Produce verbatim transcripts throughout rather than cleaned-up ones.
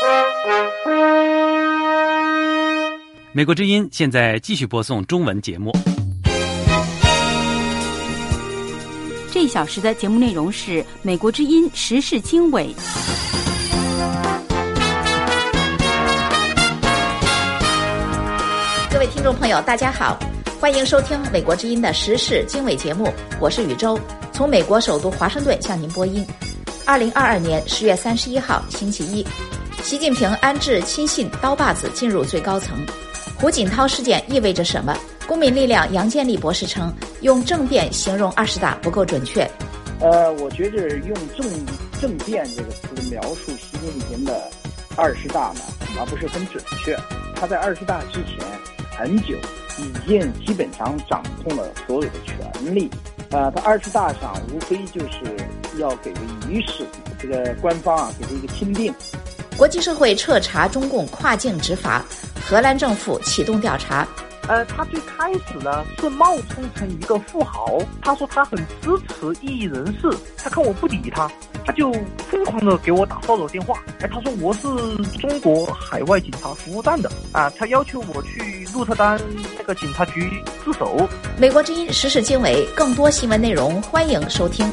美国之音现在继续播送中文节目。 这一小时的节目内容是美国之音时事经纬。 各位听众朋友大家好，欢迎收听美国之音的时事经纬节目，我是宇宙，从美国首都华盛顿向您播音。二零二二年十月三十一号星期一，习近平安置亲信刀把子进入最高层。胡锦涛事件意味着什么？公民力量杨建立博士称，用政变形容二十大不够准确。 呃，我觉着用政政变这个词描述习近平的二十大呢，恐怕不是很准确。他在二十大之前很久已经基本上掌控了所有的权利。呃，他二十大上无非就是要给个仪式，这个官方啊给他一个钦定。 国际社会彻查中共跨境执法，荷兰政府启动调查。 呃，他最开始呢是冒充成一个富豪，他说他很支持异议人士，他看我不理他，他就疯狂的给我打骚扰电话。哎，他说我是中国海外警察服务站的啊，他要求我去鹿特丹那个警察局自首。 美国之音时事经纬，更多新闻内容欢迎收听。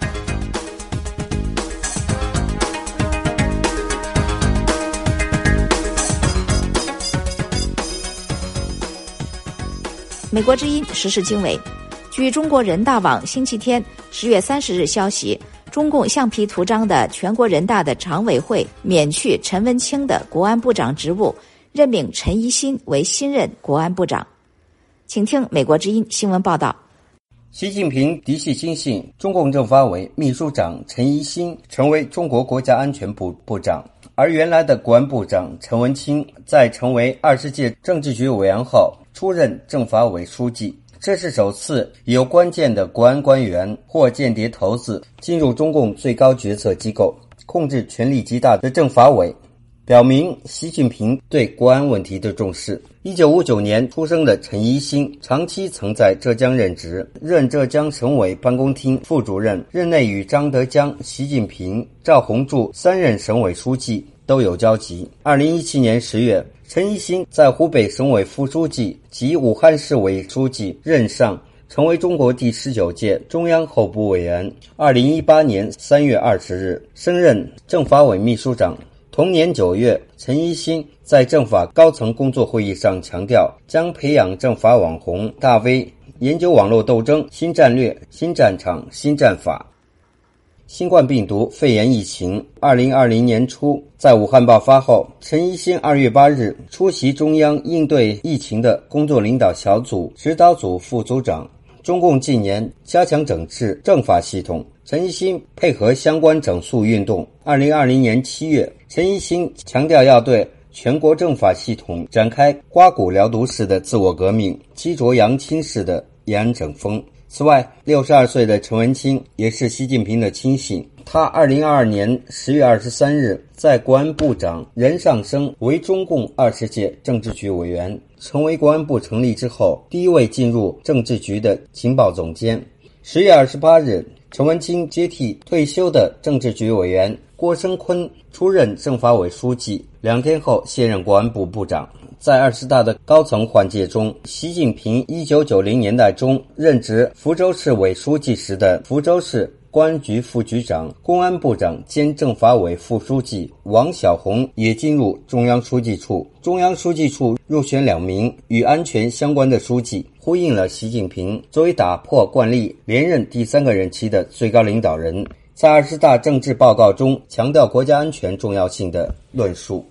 美国之音时事经纬，据中国人大网星期天十月三十日消息，中共橡皮图章的全国人大的常委会免去陈文清的国安部长职务，任命陈一新为新任国安部长。请听美国之音新闻报道。 习近平嫡系亲信中共政法委秘书长陈一新成为中国国家安全部部长，而原来的国安部长陈文清在成为二十届政治局委员后出任政法委书记，这是首次有关键的国安官员或间谍头子进入中共最高决策机构，控制权力极大的政法委，表明习近平对国安问题的重视。一九五九年出生的陈一新长期曾在浙江任职，任浙江省委办公厅副主任，任内与张德江、习近平、赵宏柱三任省委书记都有交集。二零一七年十月，陈一新在湖北省委副书记及武汉市委书记任上，成为中国第十九届中央候补委员。二零一八年三月二十日，升任政法委秘书长。同年九月，陈一新在政法高层工作会议上强调，将培养政法网红大 V， 研究网络斗争新战略、新战场、新战法。新冠病毒肺炎疫情二零二零年初在武汉爆发后，陈一新二月八日出席中央应对疫情的工作领导小组指导组副组长。中共近年加强整治政法系统，陈一新配合相关整肃运动。二零二零年七月，陈一新强调要对全国政法系统展开刮骨疗毒式的自我革命，激浊扬清式的延安整风。此外，六十二岁的陈文清也是习近平的亲信。他二零二二年十月二十三日在国安部长任上升为中共二十届政治局委员，成为国安部成立之后第一位进入政治局的情报总监。十月二十八日，陈文清接替退休的政治局委员郭声琨出任政法委书记，两天后卸任国安部部长。在二十大的高层换届中，习近平一九九零年代中任职福州市委书记时的福州市公安局副局长、公安部长兼政法委副书记王晓红也进入中央书记处。中央书记处入选两名与安全相关的书记，呼应了习近平作为打破惯例连任第三个任期的最高领导人，在二十大政治报告中强调国家安全重要性的论述。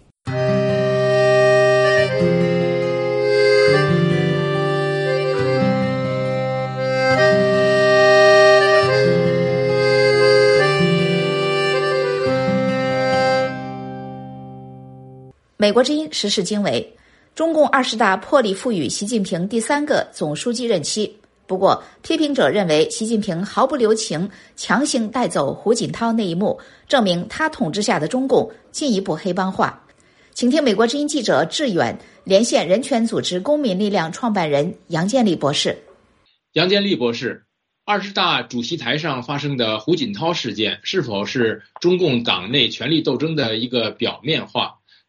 美国之音时事经纬，中共二十大破例赋予习近平第三个总书记任期。不过，批评者认为习近平毫不留情强行带走胡锦涛那一幕，证明他统治下的中共进一步黑帮化。请听美国之音记者志远连线人权组织公民力量创办人杨建立博士。 杨建立博士，二十大主席台上发生的胡锦涛事件是否是中共党内权力斗争的一个表面化？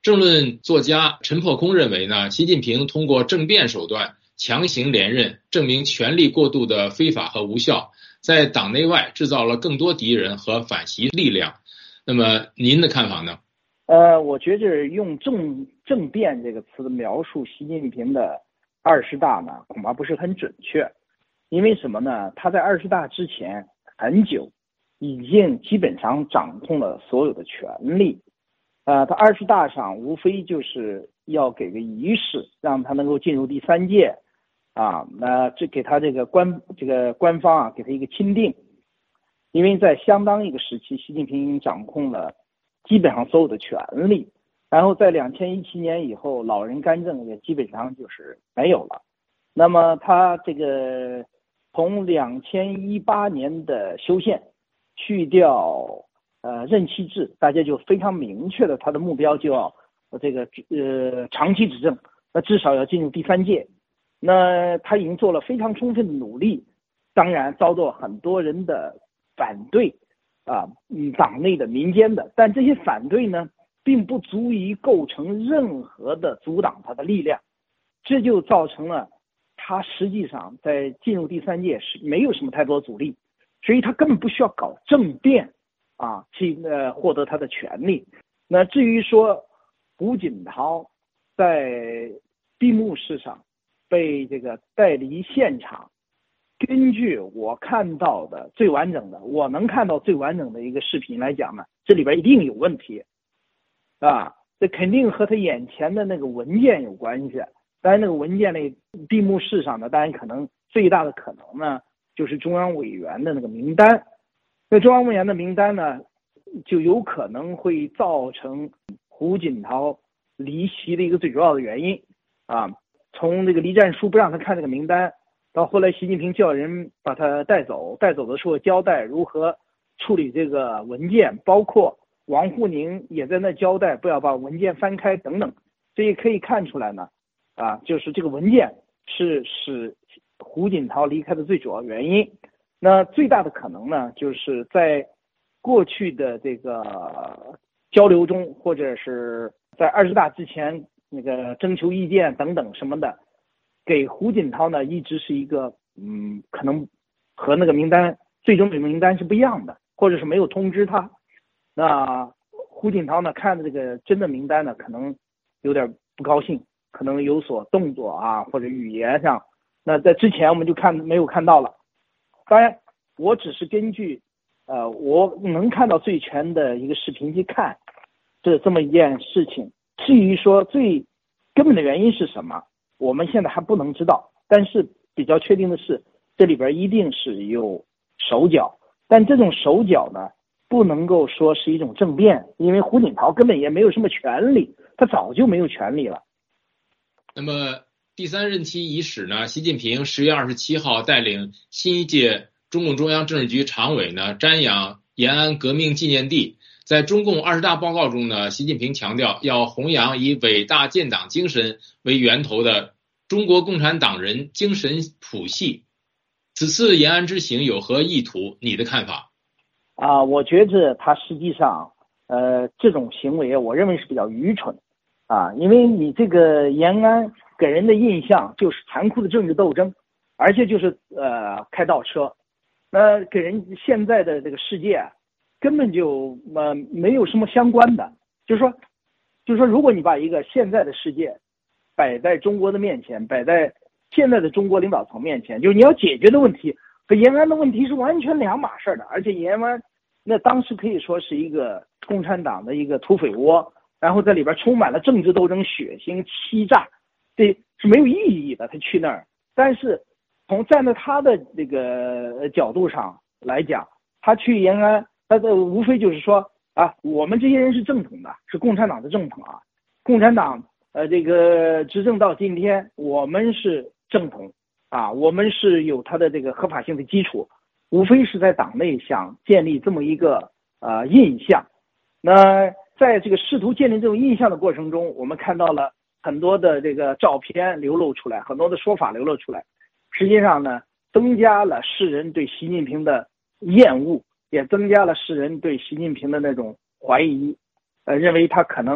政论作家陈破空认为呢，习近平通过政变手段强行连任，证明权力过渡的非法和无效，在党内外制造了更多敌人和反习力量。那么您的看法呢？ 呃，我觉着用政政变这个词描述习近平的二十大呢，恐怕不是很准确。因为什么呢？他在二十大之前很久已经基本上掌控了所有的权力。呃，他二十大上无非就是要给个仪式，让他能够进入第三届啊，那这给他这个官这个官方啊，给他一个钦定。因为在相当一个时期，习近平已经掌控了基本上所有的权利，然后在两千一七年以后，老人干政也基本上就是没有了。那么他这个从两千一八年的修宪去掉呃任期制，大家就非常明确的他的目标就要这个呃长期执政，那至少要进入第三届。那他已经做了非常充分的努力，当然遭到很多人的反对啊，嗯，党内的、民间的，但这些反对呢，并不足以构成任何的阻挡他的力量，这就造成了他实际上在进入第三届是没有什么太多阻力，所以他根本不需要搞政变啊，去呃获得他的权利。那至于说胡锦涛在闭幕式上被这个带离现场，根据我看到的最完整的，我能看到最完整的一个视频来讲呢，这里边一定有问题啊，这肯定和他眼前的那个文件有关系。当然那个文件那闭幕式上呢，当然可能最大的可能呢就是中央委员的那个名单，那中央委员的名单呢就有可能会造成胡锦涛离席的一个最主要的原因啊。从这个离战书不让他看这个名单，到后来习近平叫人把他带走，带走的时候交代如何处理这个文件，包括王沪宁也在那交代不要把文件翻开等等，这也可以看出来呢啊，就是这个文件是使胡锦涛离开的最主要原因。那最大的可能呢，就是在过去的这个交流中，或者是在二十大之前那个征求意见等等什么的，给胡锦涛呢一直是一个嗯，可能和那个名单最终的名单是不一样的，或者是没有通知他。那胡锦涛呢看的这个真的名单呢，可能有点不高兴，可能有所动作啊，或者语言上，那在之前我们就看没有看到了。当然我只是根据呃我能看到最全的一个视频去看这这么一件事情。至于说最根本的原因是什么，我们现在还不能知道，但是比较确定的是这里边一定是有手脚，但这种手脚呢不能够说是一种政变，因为胡锦涛根本也没有什么权利，他早就没有权利了。 那么第三任期伊始呢，习近平十月二十七号带领新一届中共中央政治局常委呢瞻仰延安革命纪念地。在中共二十大报告中呢，习近平强调要弘扬以伟大建党精神为源头的中国共产党人精神谱系。此次延安之行有何意图？你的看法？ 啊，我觉着他实际上呃这种行为我认为是比较愚蠢啊，因为你这个延安给人的印象就是残酷的政治斗争，而且就是呃开倒车，那给人现在的这个世界根本就呃没有什么相关的，就是说，就是说，如果你把一个现在的世界摆在中国的面前，摆在现在的中国领导层面前，就是你要解决的问题和延安的问题是完全两码事的，而且延安那当时可以说是一个共产党的一个土匪窝，然后在里边充满了政治斗争、血腥、欺诈，这是没有意义的。他去那儿，但是从站在他的这个角度上来讲，他去延安。他的无非就是说啊，我们这些人是正统的，是共产党的正统啊。共产党呃这个执政到今天，我们是正统啊，我们是有它的这个合法性的基础，无非是在党内想建立这么一个呃印象。那在这个试图建立这种印象的过程中，我们看到了很多的这个照片流露出来，很多的说法流露出来，实际上呢，增加了世人对习近平的厌恶。也增加了世人对习近平的那种怀疑，呃，认为他可能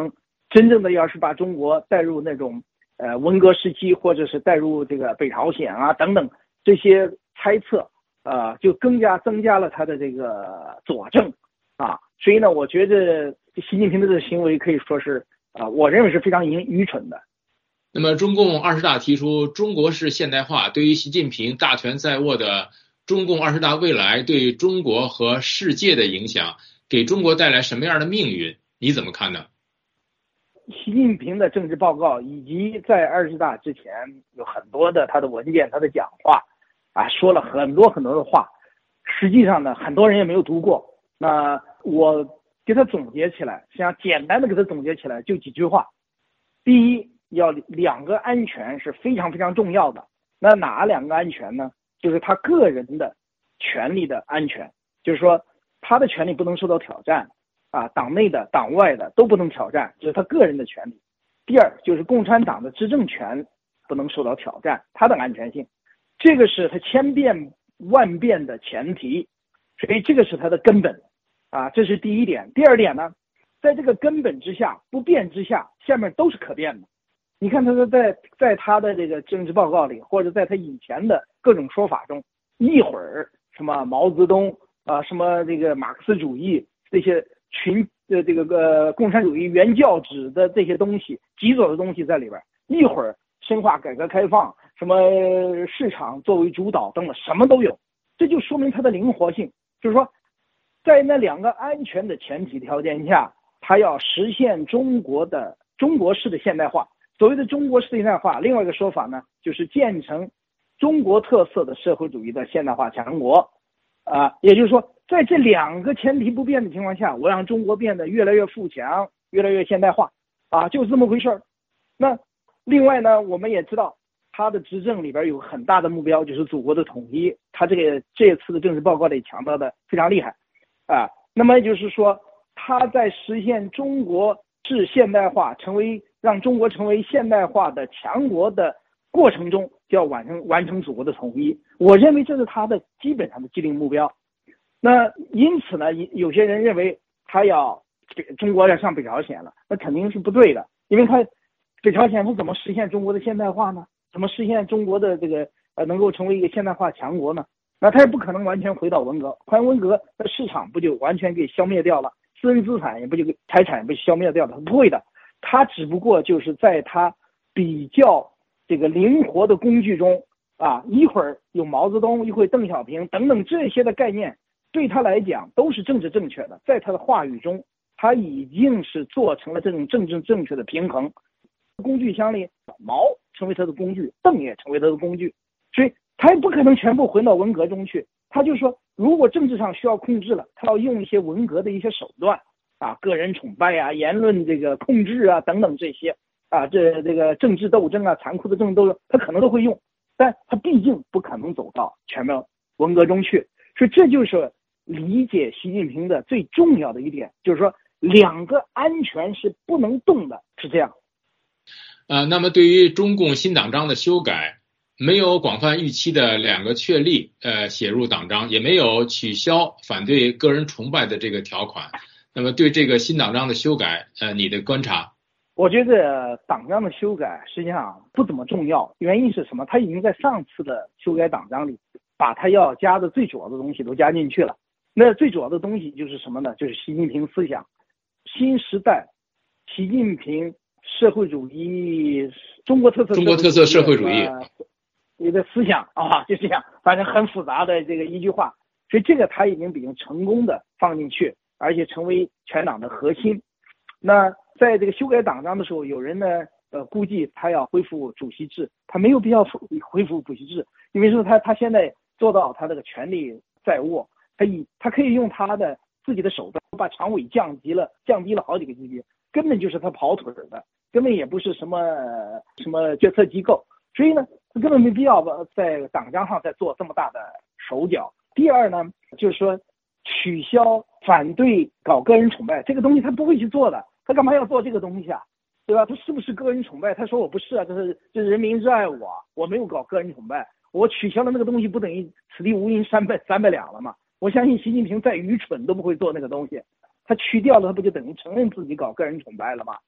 真正的要是把中国带入那种呃文革时期，或者是带入这个北朝鲜啊等等这些猜测，呃，就更加增加了他的这个佐证啊。所以呢，我觉得习近平的这个行为可以说是啊、呃，我认为是非常愚愚蠢的。 那么，中共二十大提出中国式现代化，对于习近平大权在握的中共二十大未来对中国和世界的影响，给中国带来什么样的命运？你怎么看呢？ 习近平的政治报告以及在二十大之前有很多的他的文件、他的讲话啊，说了很多很多的话，实际上呢，很多人也没有读过。那我给他总结起来，实际上简单的给他总结起来就几句话。第一，要两个安全是非常非常重要的。那哪两个安全呢？就是他个人的权利的安全，就是说他的权利不能受到挑战啊，党内的党外的都不能挑战，这是他个人的权利。第二，就是共产党的执政权不能受到挑战，他的安全性，这个是他千变万变的前提，所以这个是他的根本啊，这是第一点。第二点呢，在这个根本之下，不变之下，下面都是可变的。你看他说在在他的这个政治报告里，或者在他以前的各种说法中，一会儿什么毛泽东啊、呃，什么这个马克思主义这些群的这个呃共产主义原教旨的这些东西，极左的东西在里边，一会儿深化改革开放，什么市场作为主导等等，什么都有。这就说明它的灵活性，就是说在那两个安全的前提条件下，它要实现中国的中国式的现代化。所谓的中国式的现代化，另外一个说法呢，就是建成中国特色的社会主义的现代化强国啊、呃，也就是说在这两个前提不变的情况下，我让中国变得越来越富强，越来越现代化啊，就是这么回事儿。那另外呢，我们也知道他的执政里边有很大的目标，就是祖国的统一，他这个这次的政治报告里强调的非常厉害啊。那么也就是说，他在实现中国式现代化，成为让中国成为现代化的强国的过程中，就要完成完成祖国的统一。我认为这是他的基本上的既定目标。那因此呢，有些人认为他要中国要上北朝鲜了，那肯定是不对的，因为他北朝鲜是怎么实现中国的现代化呢？怎么实现中国的这个呃能够成为一个现代化强国呢？那他也不可能完全回到文革，还文革，那市场不就完全给消灭掉了？私人资产也不就财产也不消灭掉了？不会的。他只不过就是在他比较这个灵活的工具中啊，一会儿有毛泽东，一会儿邓小平等等这些的概念，对他来讲都是政治正确的。在他的话语中，他已经是做成了这种政治正确的平衡。工具箱里，毛成为他的工具，邓也成为他的工具，所以他也不可能全部回到文革中去。他就说，如果政治上需要控制了，他要用一些文革的一些手段。啊，个人崇拜啊，言论这个控制啊，等等这些啊，这这个政治斗争啊，残酷的政治斗争，他可能都会用，但他毕竟不可能走到全面文革中去，所以这就是理解习近平的最重要的一点，就是说两个安全是不能动的，是这样。 呃，那么对于中共新党章的修改，没有广泛预期的两个确立呃写入党章，也没有取消反对个人崇拜的这个条款。那么对这个新党章的修改，呃，你的观察？ 我觉得党章的修改实际上不怎么重要，原因是什么？他已经在上次的修改党章里，把他要加的最主要的东西都加进去了。那最主要的东西就是什么呢？就是习近平思想，新时代，习近平社会主义，中国特色中国特色社会主义， 你的思想啊，就这样，反正很复杂的这个一句话，所以这个他已经比较成功的放进去。而且成为全党的核心。那在这个修改党章的时候，有人呢呃估计他要恢复主席制，他没有必要恢复主席制，因为说他他现在做到他这个权力在握，他以他可以用他的自己的手段把常委降级了，降低了好几个级别，根本就是他跑腿的，根本也不是什么什么决策机构，所以呢，他根本没必要在党章上再做这么大的手脚。第二呢，就是说取消反对搞个人崇拜这个东西，他不会去做的，他干嘛要做这个东西啊？对吧？他是不是个人崇拜？他说我不是啊，这是这是人民热爱我，我没有搞个人崇拜，我取消了那个东西，不等于此地无银三百三百两了吗？我相信习近平再愚蠢都不会做那个东西，他去掉了，他不就等于承认自己搞个人崇拜了吗？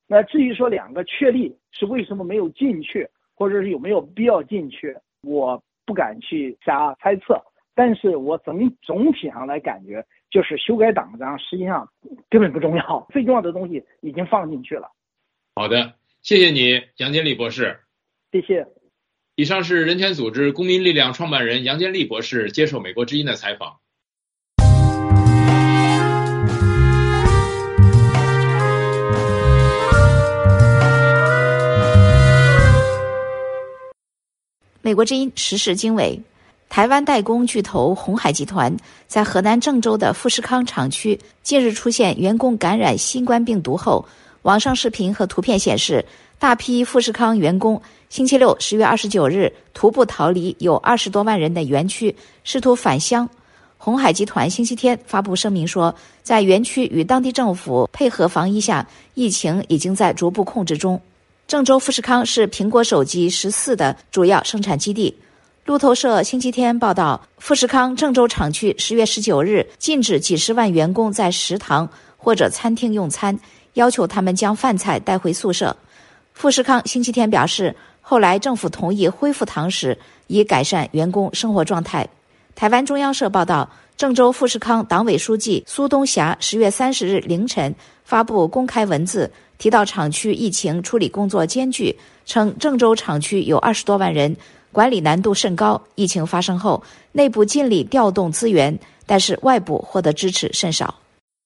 那至于说两个确立是为什么没有进去，或者是有没有必要进去，我不敢去瞎猜测。但是我总总体上来感觉，就是修改党章实际上根本不重要，最重要的东西已经放进去了。 好的，谢谢你，杨坚立博士。 谢谢。 以上是人权组织公民力量创办人杨坚立博士接受美国之音的采访。 美国之音时事经纬，台湾代工巨头鸿海集团在河南郑州的富士康厂区近日出现员工感染新冠病毒后，网上视频和图片显示，大批富士康员工星期六十月二十九日徒步逃离有二十多万人的园区，试图返乡。鸿海集团星期天发布声明说，在园区与当地政府配合防疫下，疫情已经在逐步控制中。郑州富士康是苹果手机十四的主要生产基地。路透社星期天报道，富士康郑州厂区十月十九日禁止几十万员工在食堂或者餐厅用餐，要求他们将饭菜带回宿舍。富士康星期天表示，后来政府同意恢复堂食，以改善员工生活状态。台湾中央社报道，郑州富士康党委书记苏东霞十月三十日凌晨发布公开文字，提到厂区疫情处理工作艰巨，称郑州厂区有二十多万人，管理难度甚高。疫情发生后，内部尽力调动资源，但是外部获得支持甚少。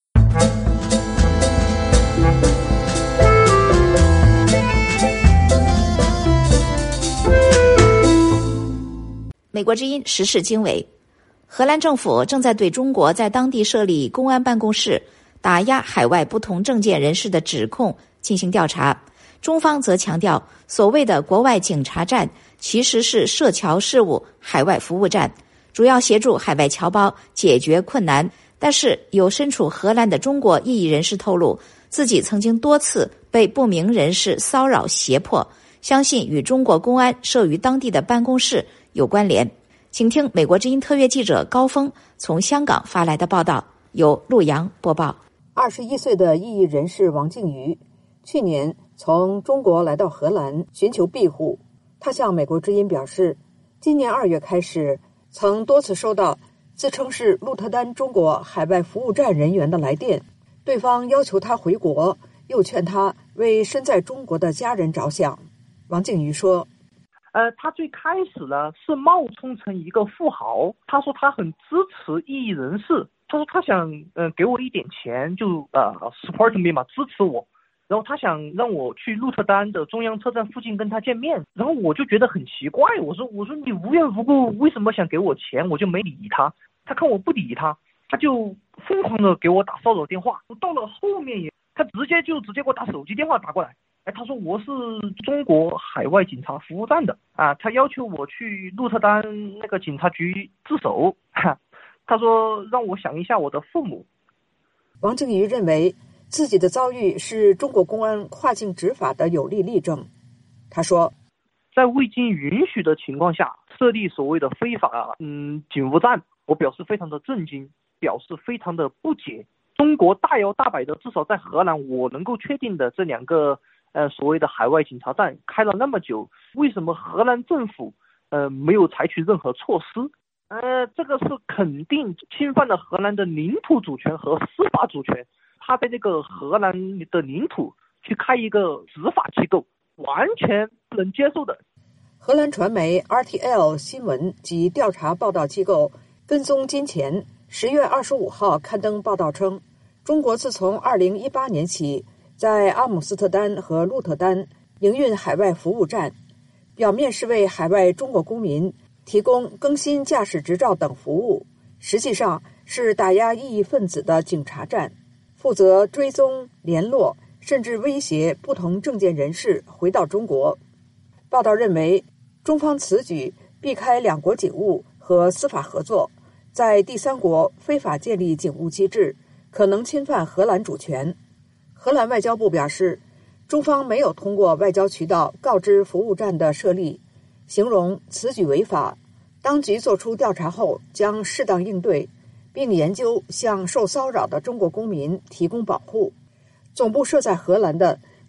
美国之音时事经纬，荷兰政府正在对中国在当地设立公安办公室，打压海外不同政见人士的指控进行调查。中方则强调，所谓的国外警察站其实是涉侨事务海外服务站，主要协助海外侨胞解决困难。但是有身处荷兰的中国异议人士透露，自己曾经多次被不明人士骚扰胁迫，相信与中国公安设于当地的办公室有关联。请听美国之音特约记者高峰从香港发来的报道，由陆阳播报。 二十一岁的异议人士王靖瑜，去年从中国来到荷兰寻求庇护。他向美国之音表示，今年二月开始，曾多次收到自称是鹿特丹中国海外服务站人员的来电，对方要求他回国，又劝他为身在中国的家人着想。王靖瑜说， 呃，他最开始呢是冒充成一个富豪，他说他很支持异议人士，他说他想呃给我一点钱，就呃 support me 嘛，支持我。然后他想让我去鹿特丹的中央车站附近跟他见面，然后我就觉得很奇怪，我说我说你无缘无故为什么想给我钱？我就没理他，他看我不理他，他就疯狂的给我打骚扰电话。到了后面也，他直接就直接给我打手机电话打过来。哎，他说我是中国海外警察服务站的啊，他要求我去鹿特丹那个警察局自首，哈，他说让我想一下我的父母。 王靖瑜认为自己的遭遇是中国公安跨境执法的有力例证。他说， 在未经允许的情况下设立所谓的非法嗯警务站，我表示非常的震惊，表示非常的不解。中国大摇大摆的，至少在荷兰我能够确定的这两个呃，所谓的海外警察站开了那么久，为什么荷兰政府呃没有采取任何措施？呃，这个是肯定侵犯了荷兰的领土主权和司法主权。他在这个荷兰的领土去开一个执法机构，完全不能接受的。 荷兰传媒 R T L 新闻及调查报道机构跟踪金钱十月二十五号刊登报道称，中国自从二零一八年起，在阿姆斯特丹和鹿特丹营运海外服务站，表面是为海外中国公民提供更新驾驶执照等服务，实际上是打压异议分子的警察站，负责追踪、联络，甚至威胁不同政见人士回到中国。报道认为，中方此举避开两国警务和司法合作，在第三国非法建立警务机制，可能侵犯荷兰主权。荷兰外交部表示，中方没有通过外交渠道告知服务站的设立，形容此举违法。当局作出调查后将适当应对，并研究向受骚扰的中国公民提供保护。总部设在荷兰的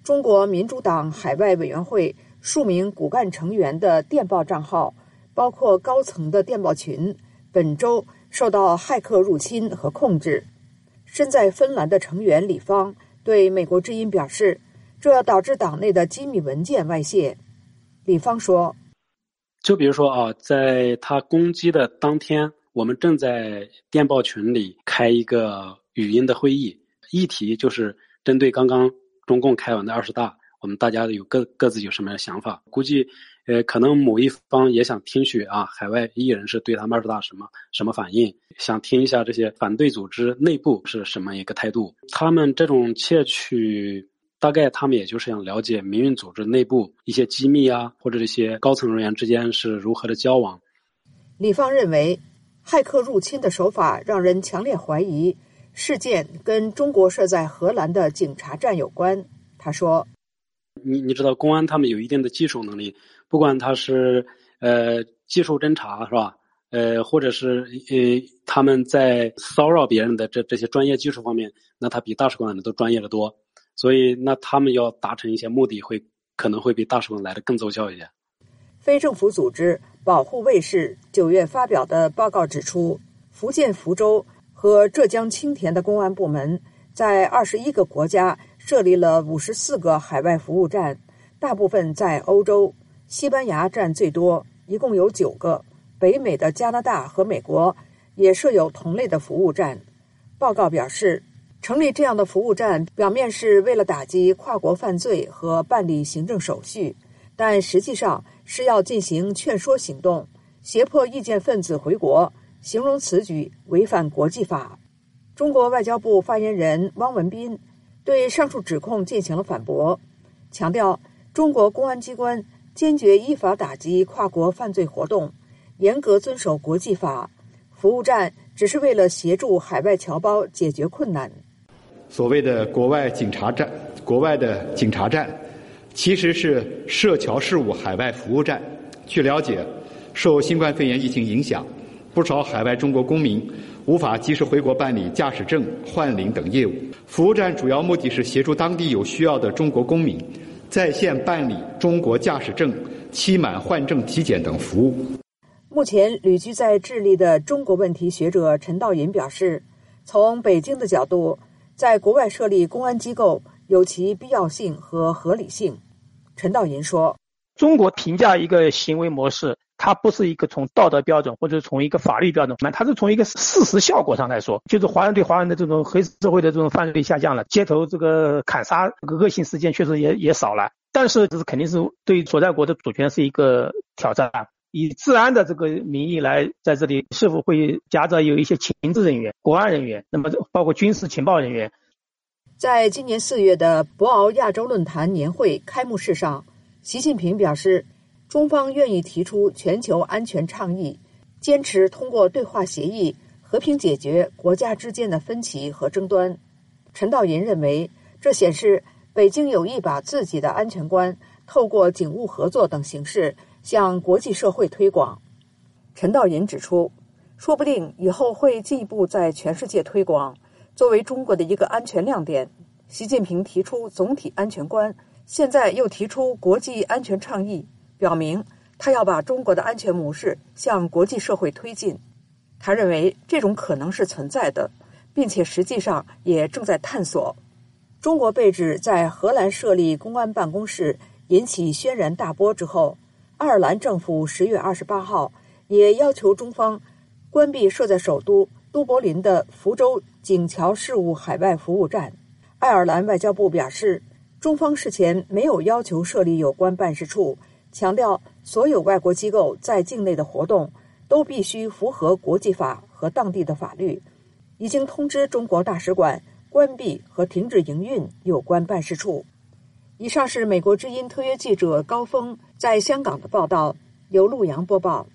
中国民主党海外委员会数名骨干成员的电报账号，包括高层的电报群，本周受到骇客入侵和控制。身在芬兰的成员李芳对美国之音表示，这导致党内的机密文件外泄。李芳说， 就比如说啊，在他攻击的当天，我们正在电报群里开一个语音的会议，议题就是针对刚刚中共开完的二十大，我们大家有各各自有什么样的想法。估计呃，可能某一方也想听取啊，海外异议人士对他们二十大什么什么反应，想听一下这些反对组织内部是什么一个态度。他们这种窃取，大概他们也就是想了解民运组织内部一些机密啊，或者这些高层人员之间是如何的交往。 李芳认为，骇客入侵的手法让人强烈怀疑事件跟中国设在荷兰的警察站有关。他说， 你你知道公安他们有一定的技术能力，不管他是呃技术侦查是吧，呃或者是呃他们在骚扰别人的这这些专业技术方面，那他比大使馆的都专业得多，所以那他们要达成一些目的会可能会比大使馆来的更奏效一些。 非政府组织保护卫士九月发表的报告指出，福建福州和浙江青田的公安部门在二十一个国家设立了五十四个海外服务站，大部分在欧洲，西班牙占最多，一共有九个。北美的加拿大和美国也设有同类的服务站。报告表示，成立这样的服务站表面是为了打击跨国犯罪和办理行政手续，但实际上是要进行劝说行动，胁迫意见分子回国，形容此举违反国际法。中国外交部发言人汪文斌对上述指控进行了反驳，强调中国公安机关坚决依法打击跨国犯罪活动，严格遵守国际法，服务站只是为了协助海外侨胞解决困难。 所谓的国外警察站，国外的警察站其实是涉侨事务海外服务站。据了解，受新冠肺炎疫情影响，不少海外中国公民无法及时回国办理驾驶证、换领等业务。服务站主要目的是协助当地有需要的中国公民在线办理中国驾驶证、期满换证体检等服务。 目前旅居在智利的中国问题学者陈道银表示，从北京的角度，在国外设立公安机构有其必要性和合理性。陈道银说， 中国评价一个行为模式，它不是一个从道德标准或者从一个法律标准，它是从一个事实效果上来说，就是华人对华人的这种黑社会的这种犯罪率下降了，街头这个砍杀这个恶性事件确实也也少了，但是这是肯定是对所在国的主权是一个挑战。以治安的这个名义来在这里，是否会夹杂有一些情治人员、国安人员，那么包括军事情报人员。 在今年四月的博鳌亚洲论坛年会开幕式上，习近平表示，中方愿意提出全球安全倡议，坚持通过对话协议和平解决国家之间的分歧和争端。陈道银认为，这显示北京有意把自己的安全观透过警务合作等形式向国际社会推广。陈道银指出，说不定以后会进一步在全世界推广，作为中国的一个安全亮点。习近平提出总体安全观，现在又提出国际安全倡议，表明他要把中国的安全模式向国际社会推进。他认为这种可能是存在的，并且实际上也正在探索。中国被指在荷兰设立公安办公室引起轩然大波之后，爱尔兰政府十月二十八号也要求中方关闭设在首都都柏林的福州警侨事务海外服务站。爱尔兰外交部表示，中方事前没有要求设立有关办事处，强调所有外国机构在境内的活动都必须符合国际法和当地的法律，已经通知中国大使馆关闭和停止营运有关办事处。以上是美国之音特约记者高峰在香港的报道，由陆阳播报。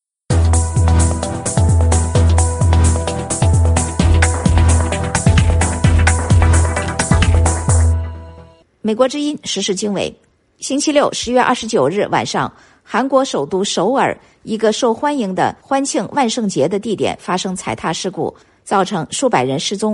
美国之音时事经纬，星期六十月二十九日晚上，韩国首都首尔一个受欢迎的欢庆万圣节的地点发生踩踏事故，造成数百人失踪。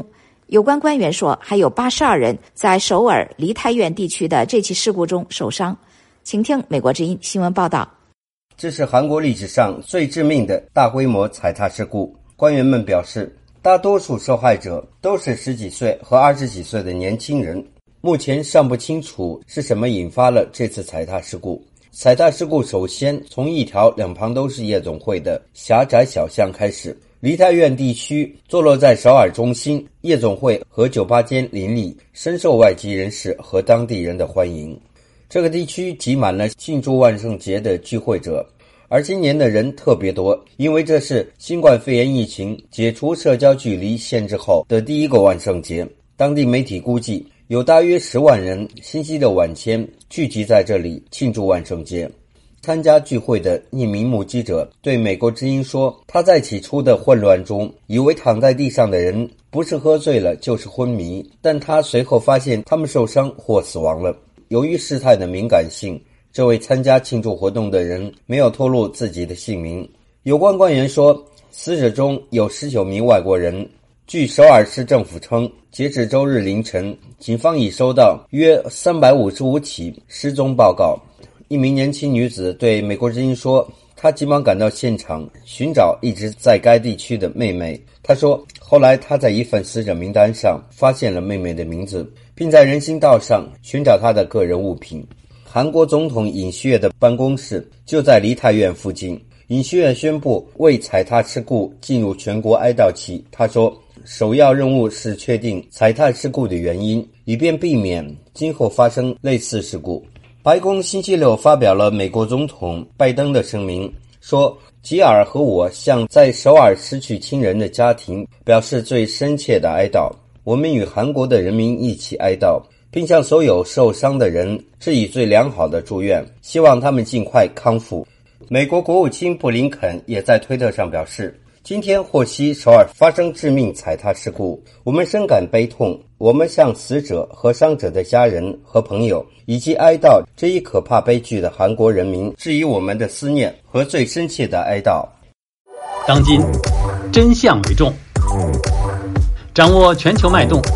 有关官员说，还有八十二人在首尔梨泰院地区的这起事故中受伤。请听美国之音新闻报道。 这是韩国历史上最致命的大规模踩踏事故。官员们表示，大多数受害者都是十几岁和二十几岁的年轻人。目前尚不清楚是什么引发了这次踩踏事故。踩踏事故首先从一条两旁都是夜总会的狭窄小巷开始。梨泰院地区坐落在首尔中心，夜总会和酒吧间林立，深受外籍人士和当地人的欢迎。这个地区挤满了庆祝万圣节的聚会者，而今年的人特别多，因为这是新冠肺炎疫情解除社交距离限制后的第一个万圣节。当地媒体估计有大约十万人星期六晚间聚集在这里庆祝万圣节。参加聚会的一名目击者对美国之音说，他在起初的混乱中以为躺在地上的人不是喝醉了就是昏迷，但他随后发现他们受伤或死亡了。由于事态的敏感性，这位参加庆祝活动的人没有透露自己的姓名。有关官员说，死者中有十九名外国人。据首尔市政府称，截至周日凌晨，警方已收到约三百五十五起失踪报告。一名年轻女子对美国之音说，她急忙赶到现场寻找一直在该地区的妹妹。她说，后来她在一份死者名单上发现了妹妹的名字，并在人行道上寻找她的个人物品。韩国总统尹锡悦的办公室就在梨泰院附近。尹锡悦宣布为踩踏事故进入全国哀悼期。他说，首要任务是确定踩踏事故的原因，以便避免今后发生类似事故。白宫星期六发表了美国总统拜登的声明，说吉尔和我向在首尔失去亲人的家庭表示最深切的哀悼，我们与韩国的人民一起哀悼，并向所有受伤的人致以最良好的祝愿，希望他们尽快康复。美国国务卿布林肯也在推特上表示，今天获悉首尔发生致命踩踏事故，我们深感悲痛，我们向死者和伤者的家人和朋友，以及哀悼这一可怕悲剧的韩国人民致以我们的思念和最深切的哀悼。 当今真相为重，掌握全球脉动，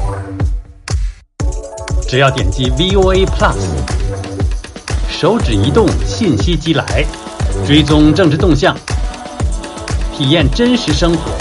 只要点击 V O A Plus， 手指移动，信息即来，追踪政治动向，体验真实生活，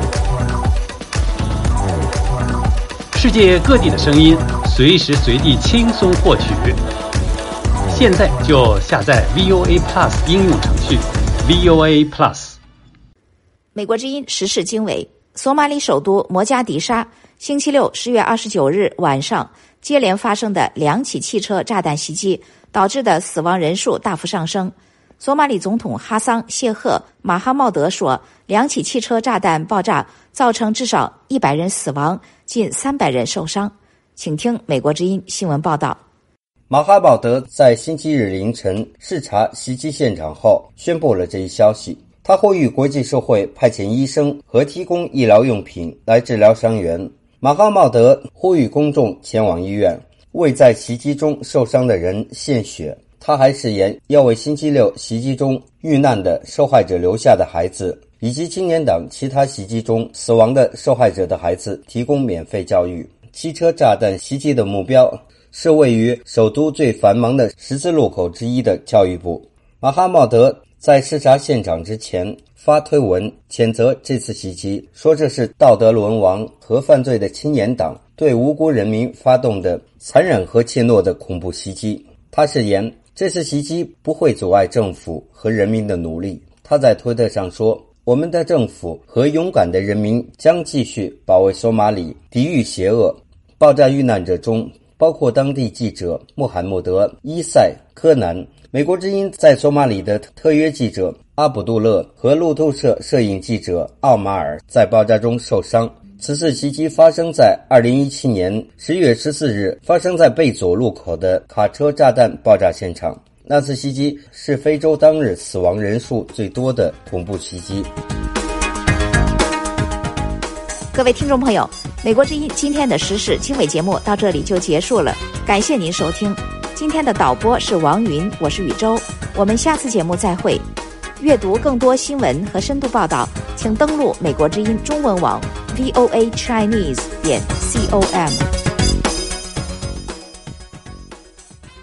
世界各地的声音，随时随地轻松获取。现在就下载 V O A Plus 应用程序 V O A Plus。 美国之音时事经纬，索马里首都摩加迪沙星期六十月二十九日晚上接连发生的两起汽车炸弹袭击导致的死亡人数大幅上升。索马里总统哈桑·谢赫·马哈茂德说，两起汽车炸弹爆炸造成至少一百人死亡，近三百人受伤。请听美国之音新闻报道。 马哈茂德在星期日凌晨视察袭击现场后宣布了这一消息。他呼吁国际社会派遣医生和提供医疗用品来治疗伤员。马哈茂德呼吁公众前往医院，为在袭击中受伤的人献血。他还誓言要为星期六袭击中遇难的受害者留下的孩子，以及青年党其他袭击中死亡的受害者的孩子提供免费教育。汽车炸弹袭击的目标是位于首都最繁忙的十字路口之一的教育部。马哈茂德在视察现场之前发推文谴责这次袭击，说这是道德沦亡和犯罪的青年党对无辜人民发动的残忍和怯懦的恐怖袭击。他誓言这次袭击不会阻碍政府和人民的努力。他在推特上说，我们的政府和勇敢的人民将继续保卫索马里，抵御邪恶。爆炸遇难者中包括当地记者穆罕默德·伊塞·柯南，美国之音在索马里的特约记者阿卜杜勒和路透社摄影记者奥马尔在爆炸中受伤。此次袭击发生在二零一七年十月十四日发生在贝佐路口的卡车炸弹爆炸现场。那次袭击是非洲当日死亡人数最多的恐怖袭击。 各位听众朋友，美国之音今天的时事经纬节目到这里就结束了，感谢您收听。今天的导播是王云，我是宇宙，我们下次节目再会。阅读更多新闻和深度报道，请登录美国之音中文网 v o a chinese 点 com。